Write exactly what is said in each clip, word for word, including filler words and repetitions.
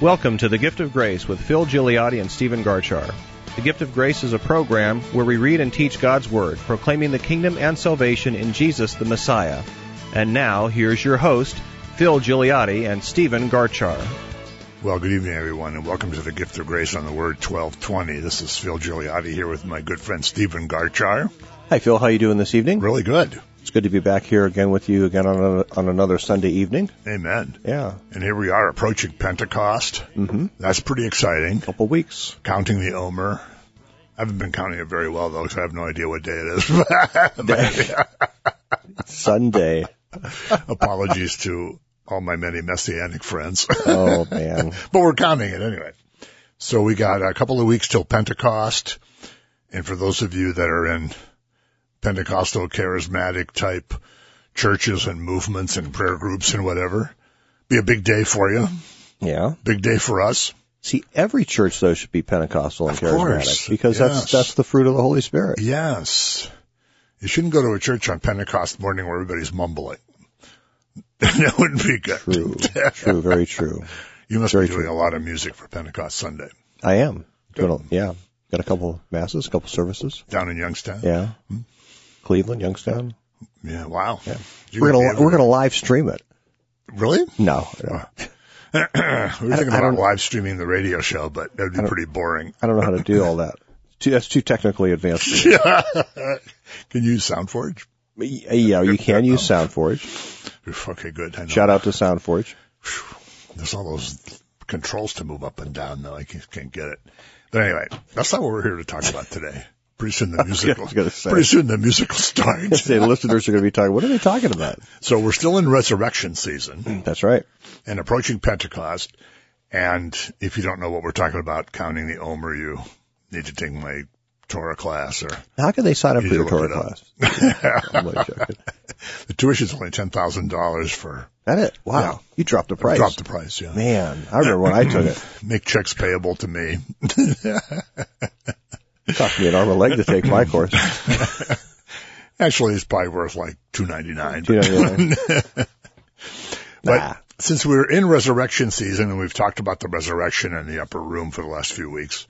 Welcome to The Gift of Grace with Phil Gigliotti and Stephen Garchar. The Gift of Grace is a program where we read and teach God's Word, proclaiming the kingdom and salvation in Jesus the Messiah. And now, here's your host, Phil Gigliotti and Stephen Garchar. Well, good evening, everyone, and welcome to The Gift of Grace on the Word twelve twenty. This is Phil Gigliotti here with my good friend Stephen Garchar. Hi, Phil. How are you doing this evening? Really good. It's good to be back here again with you again on, a, on another Sunday evening. Amen. Yeah. And here we are approaching Pentecost. Mm-hmm. That's pretty exciting. Couple weeks. Counting the Omer. I haven't been counting it very well, though, because I have no idea what day it is. It's Sunday. Apologies to all my many Messianic friends. Oh, man. But we're counting it anyway. So we got a couple of weeks till Pentecost. And for those of you that are in Pentecostal charismatic type churches and movements and prayer groups and whatever, be a big day for you. Yeah. Big day for us. See, every church, though, should be Pentecostal and Of charismatic. course. Because Yes. that's that's the fruit of the Holy Spirit. Yes. You shouldn't go to a church on Pentecost morning where everybody's mumbling. That wouldn't be good. True. True. Very true. You must Very be doing true. a lot of music for Pentecost Sunday. I am. Doing a, yeah. Got a couple masses, a couple services. Down in Youngstown? Yeah. Hmm? Cleveland, Youngstown. Yeah, wow. Yeah. You We're gonna gonna be we're gonna live stream it. Really? No. no. we were thinking I about don't- live streaming the radio show, but that would be pretty boring. I don't know how to do all that. Too, that's too technically advanced. for me. Can you use SoundForge? Yeah, you can use SoundForge. Okay, good. I know. Shout out to SoundForge. There's all those controls to move up and down, though. I can't, can't get it. But anyway, that's not what we're here to talk about today. Pretty soon the musical, gonna say. pretty soon the musical starts. Say the listeners are going to be talking. What are they talking about? So we're still in resurrection season That's right. and approaching Pentecost. And if you don't know what we're talking about, counting the Omer, you need to take my Torah class or How can they sign up You for your need to Torah look class? I'm only joking. the tuition's only ten thousand dollars for That it? Wow. Yeah. You dropped the price. drop the price. Yeah. Man, I remember when I took it. Make checks payable to me. It cost me an arm and a leg to take my course. Actually, it's probably worth like two ninety-nine. Do you know what I mean? But Nah. since we're in resurrection season and we've talked about the resurrection in the upper room for the last few weeks,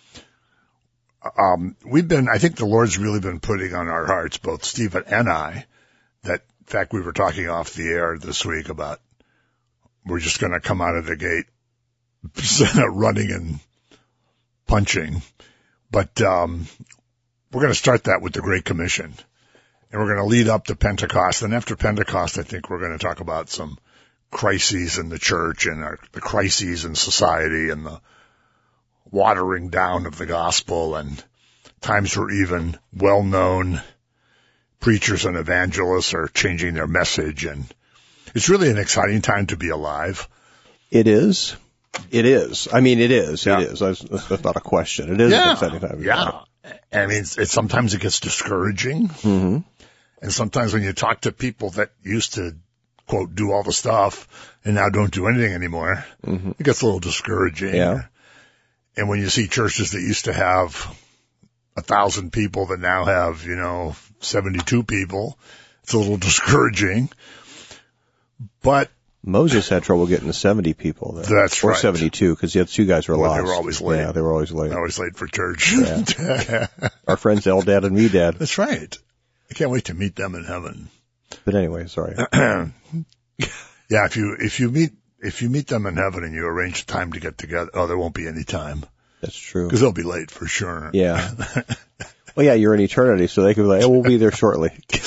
um, we've been, I think the Lord's really been putting on our hearts, both Stephen and I, that in fact we were talking off the air this week about we're just going to come out of the gate running and punching. But um, we're going to start that with the Great Commission. And we're going to lead up to Pentecost. And after Pentecost, I think we're going to talk about some crises in the church and our, the crises in society and the watering down of the gospel and times where even well-known preachers and evangelists are changing their message. And it's really an exciting time to be alive. It is. It is. I mean, it is. Yeah. It is. That's, that's not a question. It is an exciting time. Yeah. I mean, it's, it's sometimes it gets discouraging. Mm-hmm. And sometimes when you talk to people that used to, quote, do all the stuff and now don't do anything anymore, Mm-hmm. it gets a little discouraging. Yeah. And when you see churches that used to have a thousand people that now have, you know, seventy-two people, it's a little discouraging. But Moses had trouble getting to seventy people. There. That's or right. seventy-two, because the other two guys were Well, lost. they were always late. Yeah, they were always late. I was late for church. Yeah. Our friends Eldad and Medad. That's right. I can't wait to meet them in heaven. But anyway, sorry. Yeah, if you if you meet if you meet them in heaven and you arrange time to get together, oh, there won't be any time That's true. because they'll be late for sure. Yeah. Well, yeah, you're in eternity, so they could be like, oh, we'll be there shortly.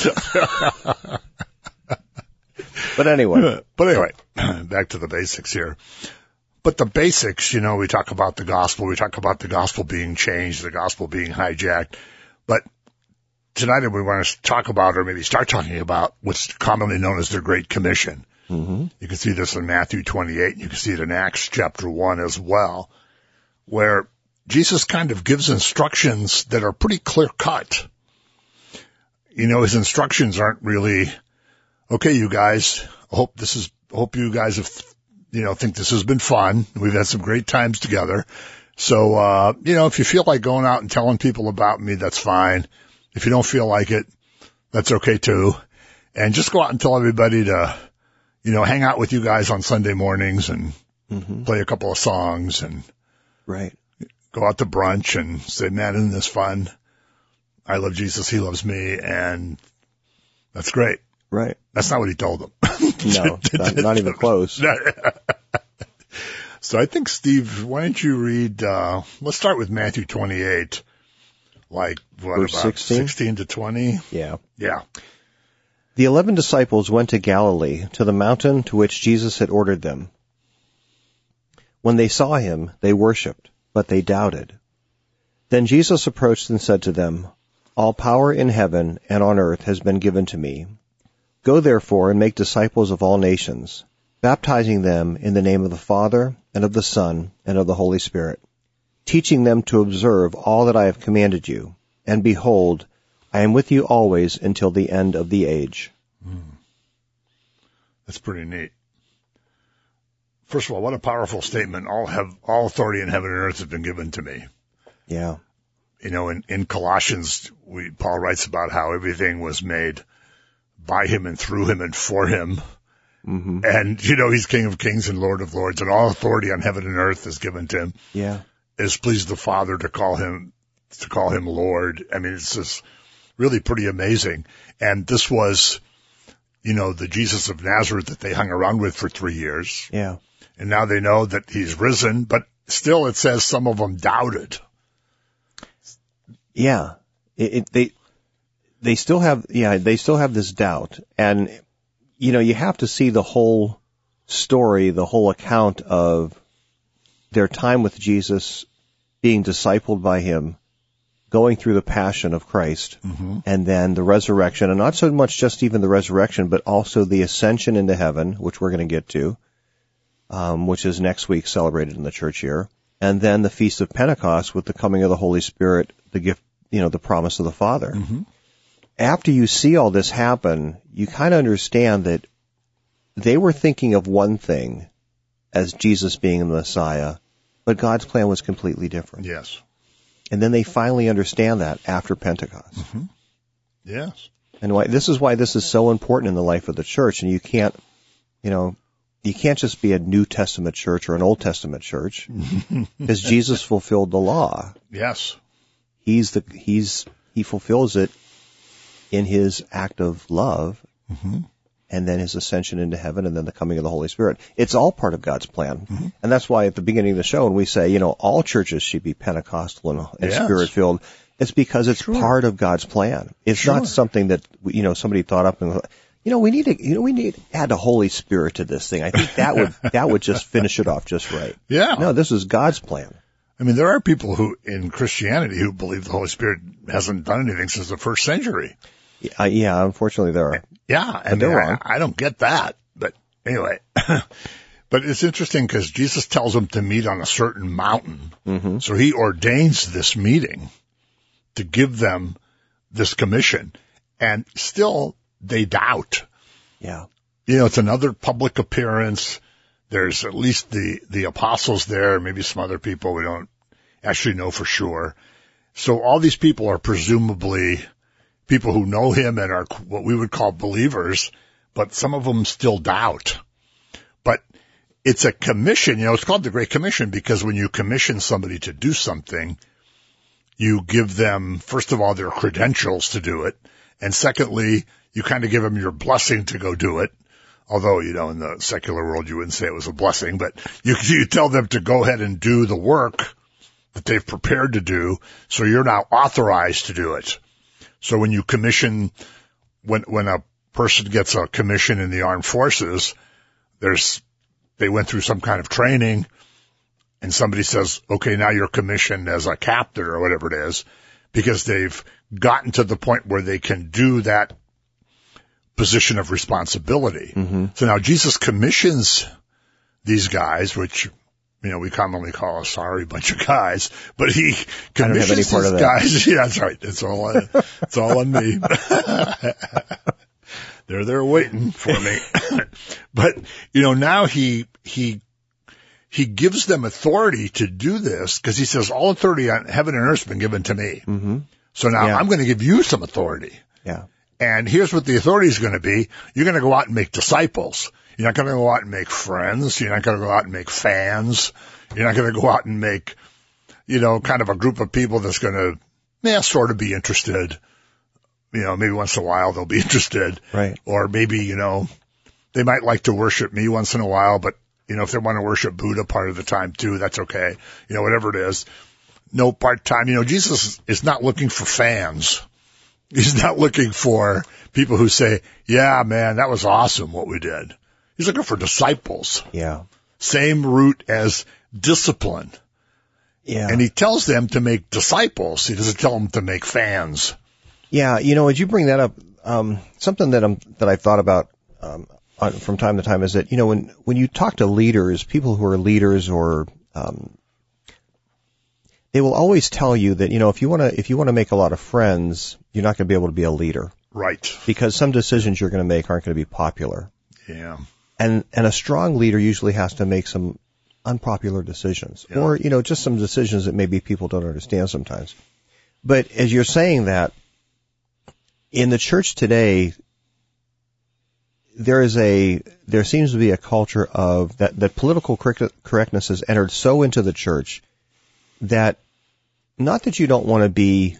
But anyway. But anyway, back to the basics here. But the basics, you know, we talk about the gospel. We talk about the gospel being changed, the gospel being hijacked. But tonight we want to talk about, or maybe start talking about, what's commonly known as the Great Commission. Mm-hmm. You can see this in Matthew twenty-eight, and you can see it in Acts chapter one as well, where Jesus kind of gives instructions that are pretty clear-cut. You know, his instructions aren't really, okay, you guys, I hope this is, hope you guys have, you know, think this has been fun. We've had some great times together. So, uh, you know, if you feel like going out and telling people about me, that's fine. If you don't feel like it, that's okay too. And just go out and tell everybody to, you know, hang out with you guys on Sunday mornings and mm-hmm. play a couple of songs and right. go out to brunch and say, man, isn't this fun? I love Jesus. He loves me. And that's great. Right. That's not what he told them. No, not, not even close. So I think, Steve, why don't you read, uh, let's start with Matthew twenty-eight, like, what, Verse about sixteen? sixteen to twenty? Yeah. Yeah. The eleven disciples went to Galilee, to the mountain to which Jesus had ordered them. When they saw him, they worshipped, but they doubted. Then Jesus approached and said to them, All power in heaven and on earth has been given to me. Go therefore and make disciples of all nations, baptizing them in the name of the Father, and of the Son, and of the Holy Spirit, teaching them to observe all that I have commanded you. And behold, I am with you always until the end of the age. Mm. That's pretty neat. First of all, what a powerful statement. All have all authority in heaven and earth has been given to me. Yeah. You know, in, in Colossians, we, Paul writes about how everything was made by him and through him and for him. Mm-hmm. And, you know, he's King of Kings and Lord of Lords, and all authority on heaven and earth is given to him. Yeah. It's pleased the Father to call him, to call him Lord. I mean, it's just really pretty amazing. And this was, you know, the Jesus of Nazareth that they hung around with for three years. Yeah. And now they know that he's risen, but still it says some of them doubted. Yeah. It, it, they, they still have, yeah, they still have this doubt. And, you know, you have to see the whole story, the whole account of their time with Jesus, being discipled by him, going through the passion of Christ, mm-hmm. and then the resurrection, and not so much just even the resurrection, but also the ascension into heaven, which we're going to get to, um, which is next week celebrated in the church year, and then the Feast of Pentecost with the coming of the Holy Spirit, the gift, you know, the promise of the Father. Mm-hmm. After you see all this happen, you kind of understand that they were thinking of one thing as Jesus being the Messiah, but God's plan was completely different. Yes. And then they finally understand that after Pentecost. Mm-hmm. Yes. And why, this is why this is so important in the life of the church. And you can't, you know, you can't just be a New Testament church or an Old Testament church, because Jesus fulfilled the law. Yes. He's the, he's, he fulfills it in his act of love, mm-hmm. and then his ascension into heaven, and then the coming of the Holy Spirit. It's all part of God's plan. Mm-hmm. And that's why at the beginning of the show, when we say, you know, all churches should be Pentecostal and, and yes. Spirit-filled, it's because it's sure. part of God's plan. It's sure. not something that, you know, somebody thought up and, you know, we need to, you know, we need to add the Holy Spirit to this thing. I think that would, that would just finish it off just right. Yeah. No, this is God's plan. I mean, there are people who, in Christianity, who believe the Holy Spirit hasn't done anything since the first century. Uh, yeah, unfortunately there are. Yeah, and they're wrong. I, I don't get that, but anyway. But it's interesting because Jesus tells them to meet on a certain mountain. Mm-hmm. So he ordains this meeting to give them this commission, and still they doubt. Yeah. You know, it's another public appearance. There's at least the, the apostles there, maybe some other people we don't actually know for sure. So all these people are presumably people who know him and are what we would call believers, but some of them still doubt. But it's a commission, you know, it's called the Great Commission because when you commission somebody to do something, you give them, first of all, their credentials to do it. And secondly, you kind of give them your blessing to go do it. Although, you know, in the secular world, you wouldn't say it was a blessing, but you, you tell them to go ahead and do the work that they've prepared to do. So you're now authorized to do it. So when you commission, when, when a person gets a commission in the armed forces, there's, they went through some kind of training and somebody says, okay, now you're commissioned as a captain or whatever it is, because they've gotten to the point where they can do that position of responsibility. Mm-hmm. So now Jesus commissions these guys, which, you know, we commonly call a sorry bunch of guys, but he commissions these guys. Yeah, that's right. It's all, on, it's all on me. They're there waiting for me. But, you know, now he, he, he gives them authority to do this because he says all authority on heaven and earth has been given to me. Mm-hmm. So now yeah. I'm going to give you some authority. Yeah. And here's what the authority is going to be. You're going to go out and make disciples. You're not going to go out and make friends. You're not going to go out and make fans. You're not going to go out and make, you know, kind of a group of people that's going to, yeah, sort of be interested. You know, maybe once in a while they'll be interested. Right. Or maybe, you know, they might like to worship me once in a while, but, you know, if they want to worship Buddha part of the time too, that's okay. You know, whatever it is. No part-time. You know, Jesus is not looking for fans. He's not looking for people who say, yeah, man, that was awesome what we did. He's looking for disciples. Yeah. Same root as discipline. Yeah. And he tells them to make disciples. He doesn't tell them to make fans. Yeah. You know, as you bring that up, um, something that I'm, that I thought about, um, on, from time to time is that, you know, when, when you talk to leaders, people who are leaders or, um, they will always tell you that, you know, if you want to, if you want to make a lot of friends, you're not going to be able to be a leader. Right. Because some decisions you're going to make aren't going to be popular. Yeah. And, and a strong leader usually has to make some unpopular decisions, yeah. or, you know, just some decisions that maybe people don't understand sometimes. But as you're saying that, in the church today, there is a, there seems to be a culture of that, that political correctness has entered so into the church that, not that you don't want to be,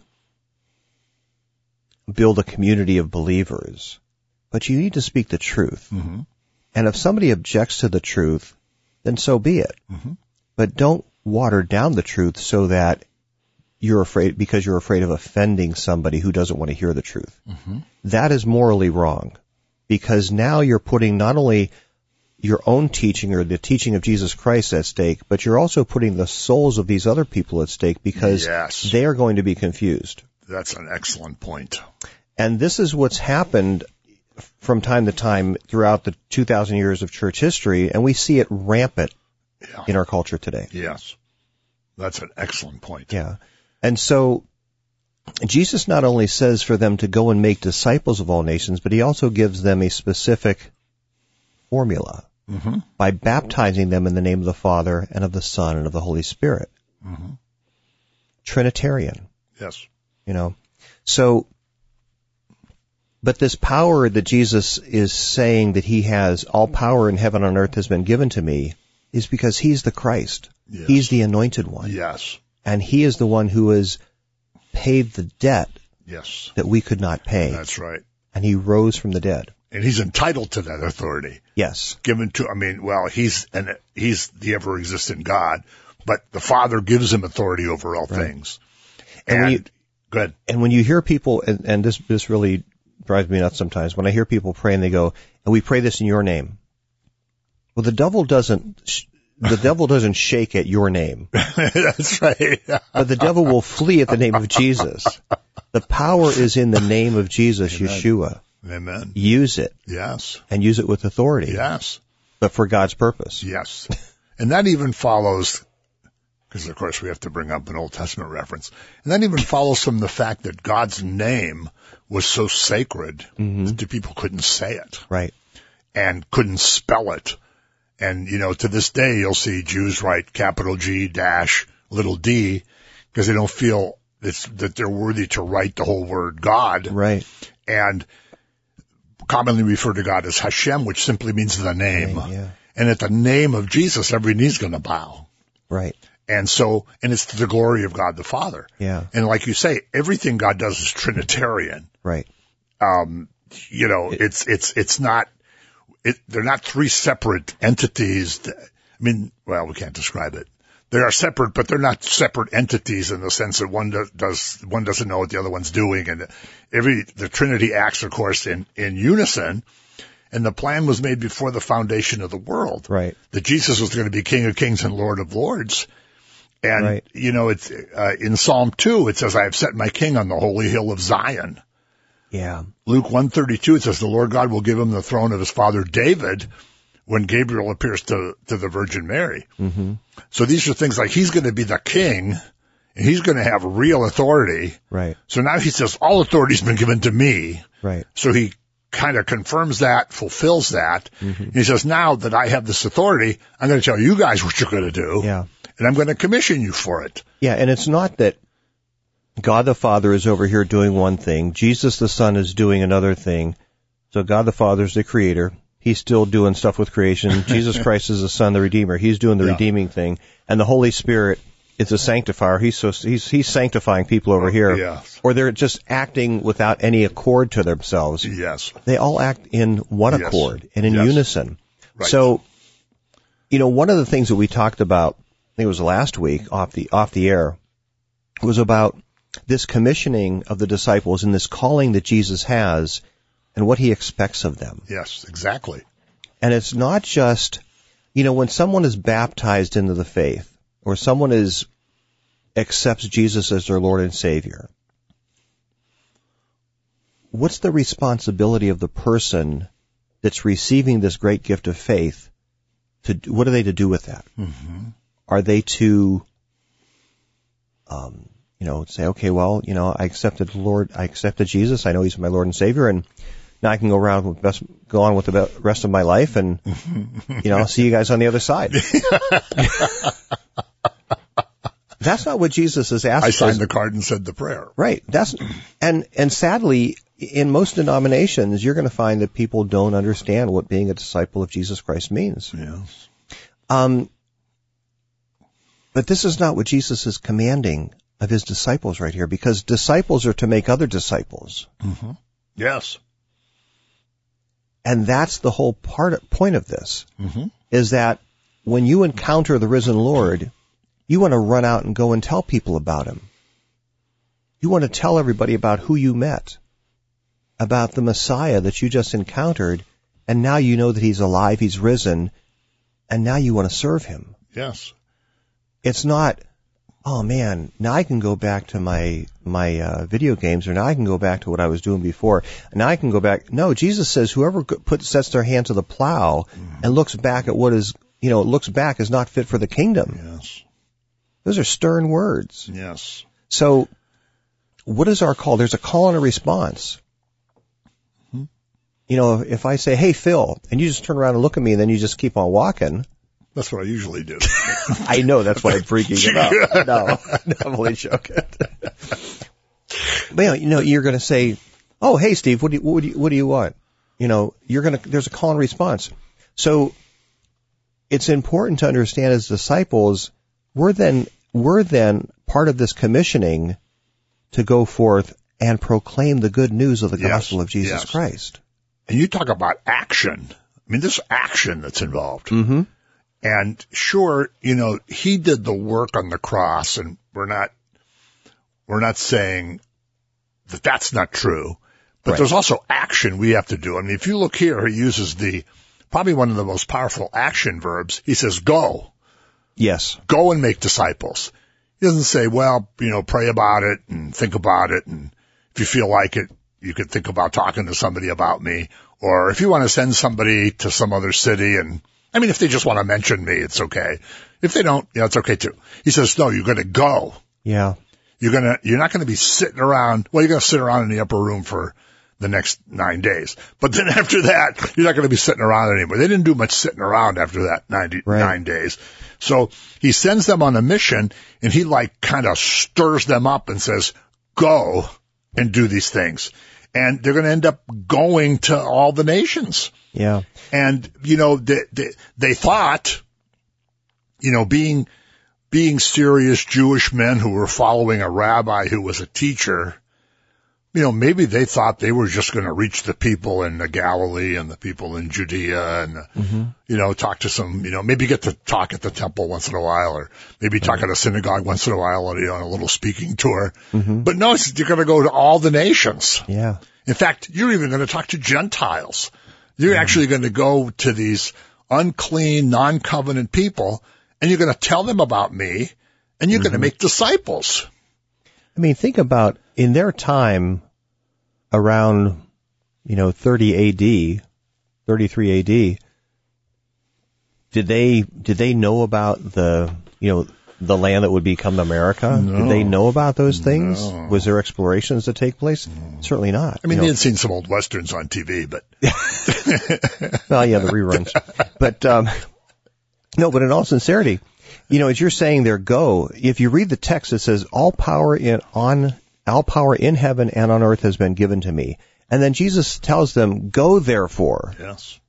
build a community of believers, but you need to speak the truth. Mm-hmm. And if somebody objects to the truth, then so be it. Mm-hmm. But don't water down the truth so that you're afraid, because you're afraid of offending somebody who doesn't want to hear the truth. Mm-hmm. That is morally wrong, because now you're putting not only your own teaching or the teaching of Jesus Christ at stake, but you're also putting the souls of these other people at stake, because yes. they are going to be confused. That's an excellent point. And this is what's happened from time to time throughout the two thousand years of church history, and we see it rampant yeah. in our culture today. Yes. That's an excellent point. Yeah. And so Jesus not only says for them to go and make disciples of all nations, but he also gives them a specific formula mm-hmm. by baptizing them in the name of the Father and of the Son and of the Holy Spirit. Mm-hmm. Trinitarian. Yes. You know, so, but this power that Jesus is saying that he has, all power in heaven and earth has been given to me, is because he's the Christ. Yes. He's the anointed one. Yes. And he is the one who has paid the debt yes. that we could not pay. That's right. And he rose from the dead. And he's entitled to that authority. Yes. Given to, I mean, well, he's an, he's the ever-existent God, but the Father gives him authority over all right. things. And, and when you, good. And when you hear people, and, and this, this really drives me nuts sometimes, when I hear people pray and they go, and we pray this in your name. Well, the devil doesn't, the devil doesn't shake at your name. That's right. But the devil will flee at the name of Jesus. The power is in the name of Jesus, Amen. Yeshua. Amen. Use it. Yes. And use it with authority. Yes. But for God's purpose. Yes. And that even follows, because of course we have to bring up an Old Testament reference, and that even follows from the fact that God's name was so sacred mm-hmm. that people couldn't say it. Right. And couldn't spell it. And, you know, to this day you'll see Jews write capital G dash little d because they don't feel it's, that they're worthy to write the whole word God. Right. And commonly refer to God as Hashem, which simply means the name. Right, yeah. And at the name of Jesus, every knee's going to bow. Right. And so, and it's to the glory of God the Father. Yeah. And like you say, everything God does is Trinitarian. Right. Um, you know, it, it's, it's, it's not, it, they're not three separate entities. That, I mean, well, we can't describe it. They are separate, but they're not separate entities in the sense that one does, does one doesn't know what the other one's doing. And every, the Trinity acts, of course, in, in unison. And the plan was made before the foundation of the world. Right. That Jesus was going to be King of Kings and Lord of Lords. And, right. you know, it's, uh, in Psalm two, it says, I have set my king on the holy hill of Zion. Yeah. Luke one thirty-two, it says, the Lord God will give him the throne of his father David when Gabriel appears to, to the Virgin Mary. Mm-hmm. So these are things like he's going to be the king and he's going to have real authority. Right. So now he says, all authority's been given to me. Right. So he kind of confirms that, fulfills that. Mm-hmm. He says, now that I have this authority, I'm going to tell you guys what you're going to do. Yeah. And I'm going to commission you for it. Yeah, and it's not that God the Father is over here doing one thing, Jesus the Son is doing another thing. So God the Father is the creator. He's still doing stuff with creation. Jesus Christ is the Son, the Redeemer. He's doing the Yeah. redeeming thing. And the Holy Spirit is a sanctifier. He's so, he's, he's sanctifying people over here. Yes. Or they're just acting without any accord to themselves. Yes. They all act in one Yes. accord and in Yes. unison. Right. So, you know, one of the things that we talked about, I think it was last week off the, off the air, was about this commissioning of the disciples and this calling that Jesus has and what he expects of them. Yes, exactly. And it's not just, you know, when someone is baptized into the faith or someone is accepts Jesus as their Lord and Savior, what's the responsibility of the person that's receiving this great gift of faith? To what are they to do with that? Mm-hmm. Are they to, um, you know, say, okay, well, you know, I accepted the Lord, I accepted Jesus, I know He's my Lord and Savior, and now I can go around with best, go on with the rest of my life, and you know, I'll see you guys on the other side. That's not what Jesus is asking. I signed the card and said the prayer. Right. That's and and sadly, in most denominations, you're going to find that people don't understand what being a disciple of Jesus Christ means. Yes. Um. But this is not what Jesus is commanding of His disciples right here, because disciples are to make other disciples. Mm-hmm. Yes. And that's the whole part point of this, Mm-hmm. is that when you encounter the risen Lord, you want to run out and go and tell people about Him. You want to tell everybody about who you met, about the Messiah that you just encountered, and now you know that He's alive, He's risen, and now you want to serve Him. Yes. It's not, oh man, now I can go back to my my uh, video games, or now I can go back to what I was doing before. Now I can go back. No, Jesus says whoever put, sets their hand to the plow mm-hmm. and looks back at what is, you know, looks back is not fit for the kingdom. Yes. Those are stern words. Yes. So what is our call? There's a call and a response. Mm-hmm. You know, if I say, hey, Phil, and you just turn around and look at me and then you just keep on walking. That's what I usually do. I know, that's what I'm freaking about. No, I'm only joking. But you know, you're going to say, "Oh, hey, Steve, what do you, what do you, what do you want?" You know, you're going to. There's a call and response. So it's important to understand as disciples, we're then we're then part of this commissioning to go forth and proclaim the good news of the yes, gospel of Jesus yes. Christ. And you talk about action. I mean, there's action that's involved. Mm-hmm. And sure, you know, He did the work on the cross, and we're not, we're not saying that that's not true, but right. There's also action we have to do. I mean, if you look here, He uses the, probably one of the most powerful action verbs. He says, go. Yes. Go and make disciples. He doesn't say, well, you know, pray about it and think about it, and if you feel like it, you could think about talking to somebody about me, or if you want to send somebody to some other city, and I mean, if they just want to mention me, it's okay. If they don't, you know, it's okay too. He says, no, you're going to go. Yeah. You're going to, you're not going to be sitting around, well, you're going to sit around in the upper room for the next nine days. But then after that, you're not going to be sitting around anymore. They didn't do much sitting around after that ninety, right. nine days. So He sends them on a mission, and He like kind of stirs them up and says, go and do these things. And they're going to end up going to all the nations. Yeah. And, you know, they, they, they thought, you know, being, being serious Jewish men who were following a rabbi who was a teacher, you know, maybe they thought they were just going to reach the people in the Galilee and the people in Judea and, mm-hmm. you know, talk to some, you know, maybe get to talk at the temple once in a while, or maybe talk right. at a synagogue once in a while, or, you know, on a little speaking tour. Mm-hmm. But no, you're going to go to all the nations. Yeah. In fact, you're even going to talk to Gentiles. You're mm-hmm. actually going to go to these unclean, non-covenant people, and you're going to tell them about me, and you're mm-hmm. going to make disciples. I mean, think about in their time around, you know, thirty A D, thirty-three A D, did they, did they know about the, you know, the land that would become America? No. Did they know about those things? No. Was there explorations to take place? No. Certainly not. I mean, you they know. had seen some old westerns on T V, but. Well, yeah, the reruns. But, um, no, but in all sincerity, you know, as you're saying there, go, if you read the text, it says, all power in, on, all power in heaven and on earth has been given to me. And then Jesus tells them, go therefore. Yes.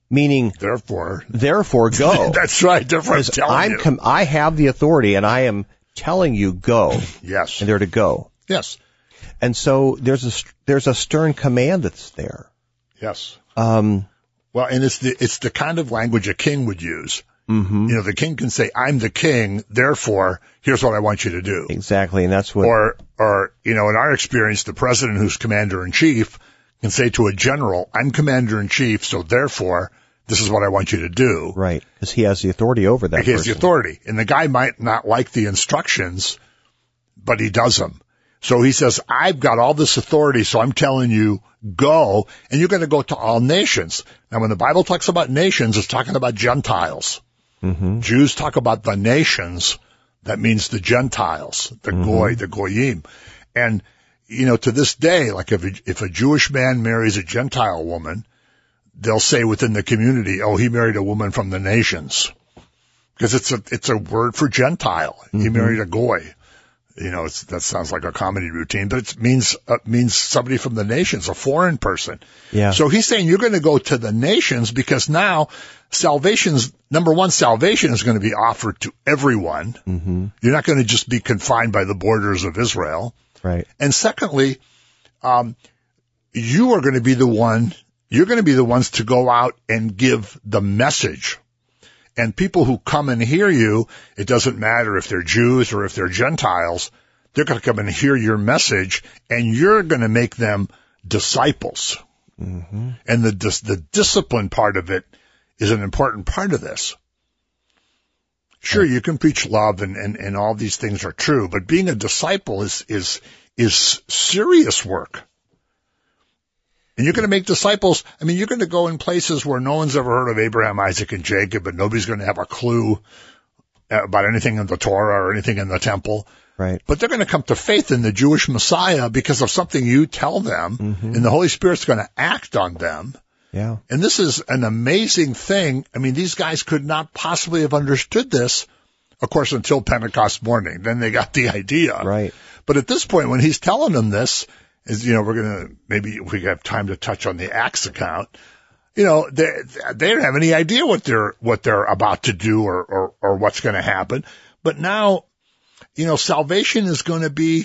Meaning, therefore, therefore go. That's right. Therefore, I'm telling I'm you. com- I have the authority, and I am telling you go. Yes. And they're to go. Yes. And so there's a there's a stern command that's there. Yes. Um. Well, and it's the it's the kind of language a king would use. Mm-hmm. You know, the king can say, "I'm the king, therefore, here's what I want you to do." Exactly, and that's what. Or, or you know, in our experience, the president, who's commander in chief, can say to a general, "I'm commander in chief, so therefore, this is what I want you to do." Right, because he has the authority over that. He has person. the authority, and the guy might not like the instructions, but he does them. So he says, "I've got all this authority, so I'm telling you, go, and you're going to go to all nations." Now, when the Bible talks about nations, it's talking about Gentiles. Mm-hmm. Jews talk about the nations. That means the Gentiles, the mm-hmm. goy, the goyim. And, you know, to this day, like if a, if a Jewish man marries a Gentile woman, they'll say within the community, "Oh, he married a woman from the nations." Because it's a, it's a word for Gentile. Mm-hmm. He married a goy. You know, it's, that sounds like a comedy routine, but it means, uh, means somebody from the nations, a foreign person. Yeah. So he's saying you're going to go to the nations because now salvation's, number one, salvation is going to be offered to everyone. Mm-hmm. You're not going to just be confined by the borders of Israel. Right. And secondly, um, you are going to be the one, you're going to be the ones to go out and give the message. And people who come and hear you, it doesn't matter if they're Jews or if they're Gentiles, they're going to come and hear your message, and you're going to make them disciples. Mm-hmm. And the the discipline part of it is an important part of this. Sure, you can preach love, and, and, and all these things are true, but being a disciple is is is serious work. And you're going to make disciples. I mean, you're going to go in places where no one's ever heard of Abraham, Isaac, and Jacob, and nobody's going to have a clue about anything in the Torah or anything in the temple. Right. But they're going to come to faith in the Jewish Messiah because of something you tell them, mm-hmm. and the Holy Spirit's going to act on them. Yeah. And this is an amazing thing. I mean, these guys could not possibly have understood this, of course, until Pentecost morning. Then they got the idea. Right. But at this point, when he's telling them this, is, you know, we're going to, maybe if we have time to touch on the Acts account, you know, they, they don't have any idea what they're, what they're about to do or, or, or what's going to happen. But now, you know, salvation is going to be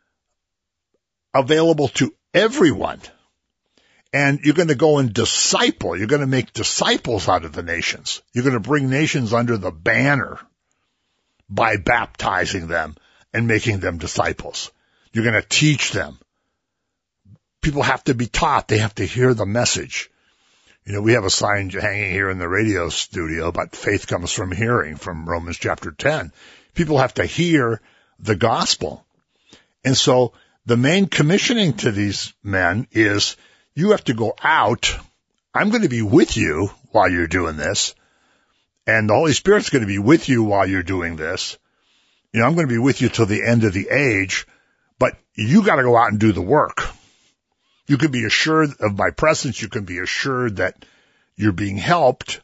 available to everyone. And you're going to go and disciple. You're going to make disciples out of the nations. You're going to bring nations under the banner by baptizing them and making them disciples. You're going to teach them. People have to be taught. They have to hear the message. You know, we have a sign hanging here in the radio studio about faith comes from hearing, from Romans chapter ten. People have to hear the gospel. And so the main commissioning to these men is you have to go out. I'm going to be with you while you're doing this. And the Holy Spirit's going to be with you while you're doing this. You know, I'm going to be with you till the end of the age, but you got to go out and do the work. You can be assured of my presence. You can be assured that you're being helped.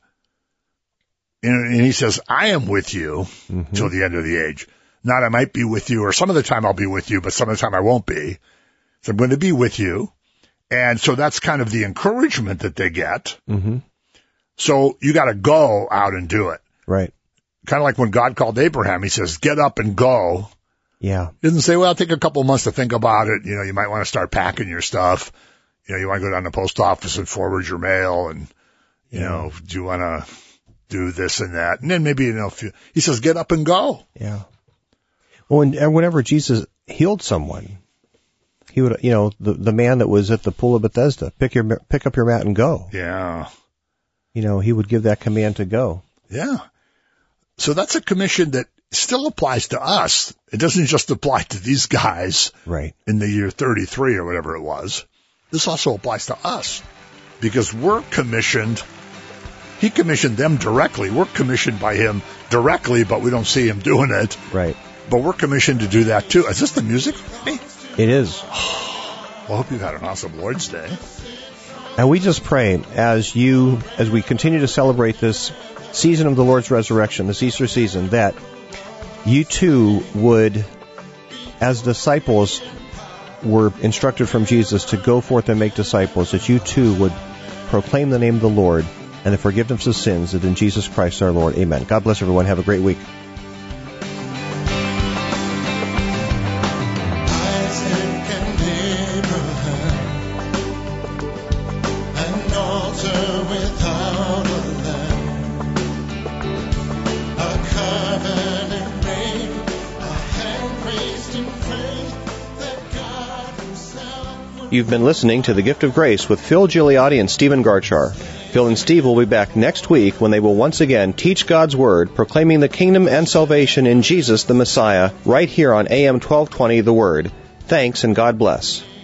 And, and he says, I am with you mm-hmm. till the end of the age. Not I might be with you, or some of the time I'll be with you, but some of the time I won't be. So I'm going to be with you. And so that's kind of the encouragement that they get. Mm-hmm. So you got to go out and do it. Right. Kind of like when God called Abraham, he says, get up and go. Yeah. He doesn't say, well, take a couple of months to think about it. You know, you might want to start packing your stuff. You know, you want to go down to the post office and forward your mail, and, you yeah. know, do you want to do this and that? And then maybe, you know, if you, he says, get up and go. Yeah. Well, and whenever Jesus healed someone, he would, you know, the, the man that was at the pool of Bethesda, pick your, pick up your mat and go. Yeah. You know, he would give that command to go. Yeah. So that's a commission that still applies to us. It doesn't just apply to these guys. Right. In the year thirty-three or whatever it was. This also applies to us because we're commissioned. He commissioned them directly. We're commissioned by him directly, but we don't see him doing it. Right. But we're commissioned to do that too. Is this the music? Hey. It is. Well, I hope you've had an awesome Lord's Day. And we just pray as you, as we continue to celebrate this season of the Lord's resurrection, this Easter season, that you too would, as disciples were instructed from Jesus to go forth and make disciples, that you too would proclaim the name of the Lord and the forgiveness of sins that in Jesus Christ our Lord. Amen. God bless everyone. Have a great week. You've been listening to The Gift of Grace with Phil Gigliotti and Stephen Garchar. Phil and Steve will be back next week when they will once again teach God's Word, proclaiming the kingdom and salvation in Jesus the Messiah, right here on A M twelve twenty The Word. Thanks and God bless.